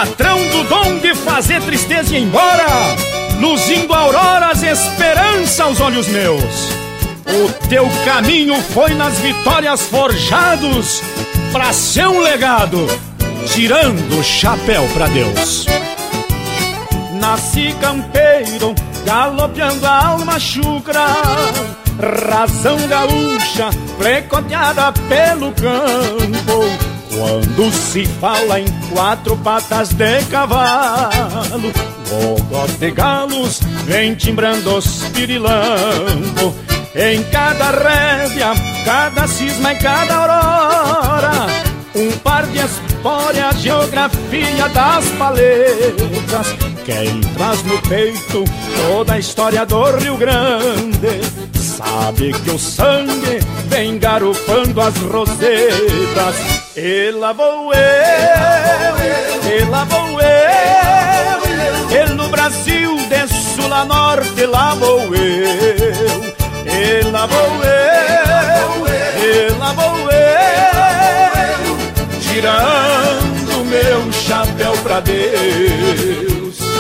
patrão do dom de fazer tristeza ir embora, luzindo auroras, esperança aos olhos meus. O teu caminho foi nas vitórias forjados pra ser um legado, tirando o chapéu pra Deus. Nasci campeiro, galopeando a alma chucra, razão gaúcha, frecoteada pelo campo. Quando se fala em quatro patas de cavalo, gogó de galos vem timbrando os pirilampos. Em cada rédea, cada cisma e cada aurora, um par de espória, geografia das paletas. Quem traz no peito toda a história do Rio Grande sabe que o sangue vem garufando as rosetas. E lá vou eu, e lá vou eu, e no Brasil de sul a norte lá vou eu. E lá vou eu, e lá vou eu, tirando meu chapéu pra Deus.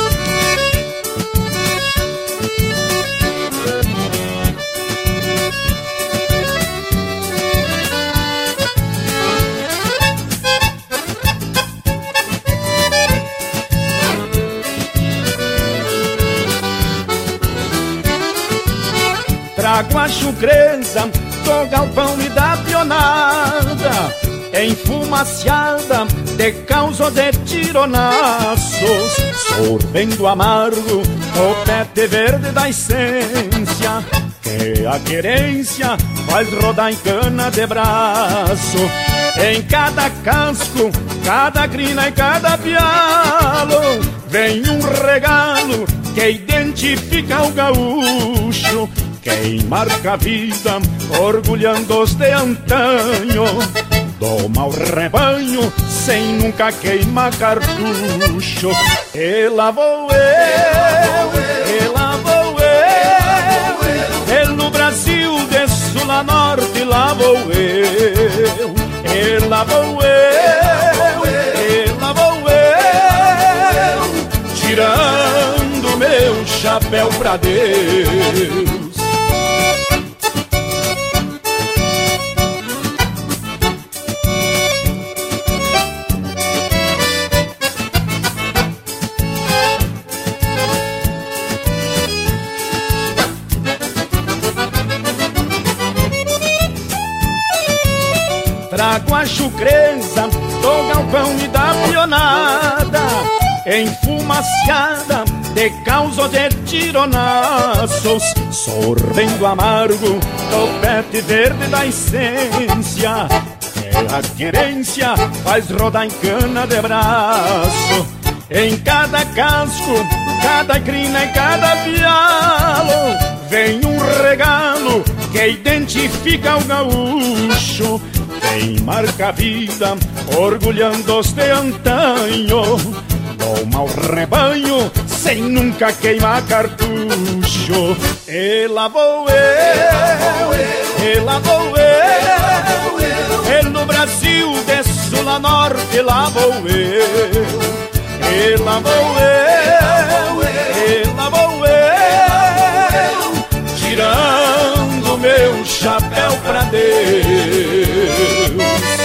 Trago a chucreza do galpão e da pionada, enfumaciada de causos de tironaços, sorvendo amargo o pete verde da essência, que a querência faz rodar em cana de braço. Em cada casco, cada crina e cada pialo, vem um regalo que identifica o gaúcho. Quem marca a vida, orgulhando os de antanho, doma o rebanho sem nunca queimar cartucho. E lá vou eu, e lá vou eu, e no Brasil de sul a norte lá vou eu. E lá vou eu, e lá vou eu, tirando meu chapéu pra Deus. Trago a chucreza do galpão e da pionada, enfumaciada de causos de tironaços, sorvendo amargo do pete verde da essência, que a querência faz rodar em cana de braço. Em cada casco, cada crina e cada pialo, vem um regalo que identifica o gaúcho. Quem marca a vida, orgulhando os de antanho, doma o rebanho sem nunca queimar cartucho. E lá vou eu, e lá vou eu, e no Brasil de sul a norte lá vou eu. E lá vou eu, e lá vou eu, tirando meu chapéu pra Deus.